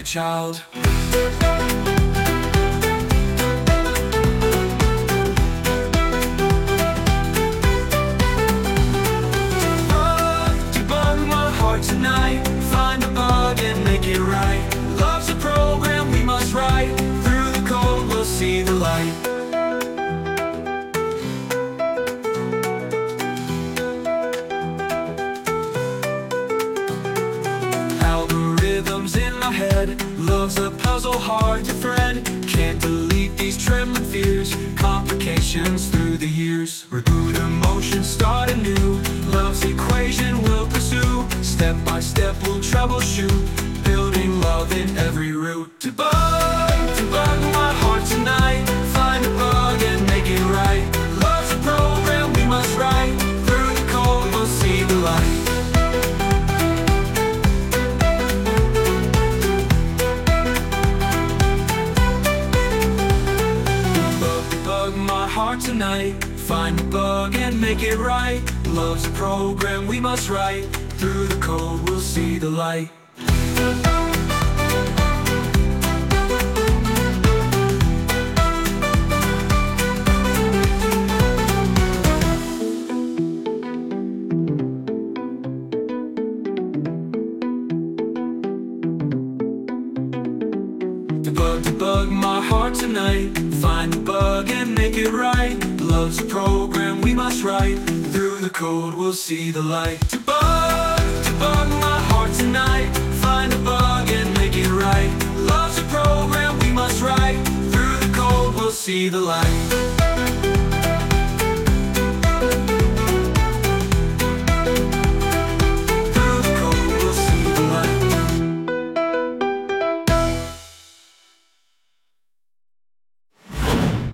child. Debug my heart tonight, find a bug and make it right. Love's a program we must write, through the code we'll see the light. Algorithms in my head, love's a puzzle hard to thread. Can't delete these trembling fears, complications through the years. Reboot emotions, start anew, love's equation we'll pursue. Step by step we'll troubleshoot, building love in every route. Debug my heart tonight, find a bug and make it right. Love's a program we must write, through the code we'll see the light. Debug my heart tonight, find a bug and make it right. Love's a program we must write, through the code we'll see the light. Debug my heart tonight, find the bug and make it right. Love's a program we must write, through the code we'll see the light. Debug my heart tonight, find a bug and make it right. Love's a program we must write, through the code we'll see the light.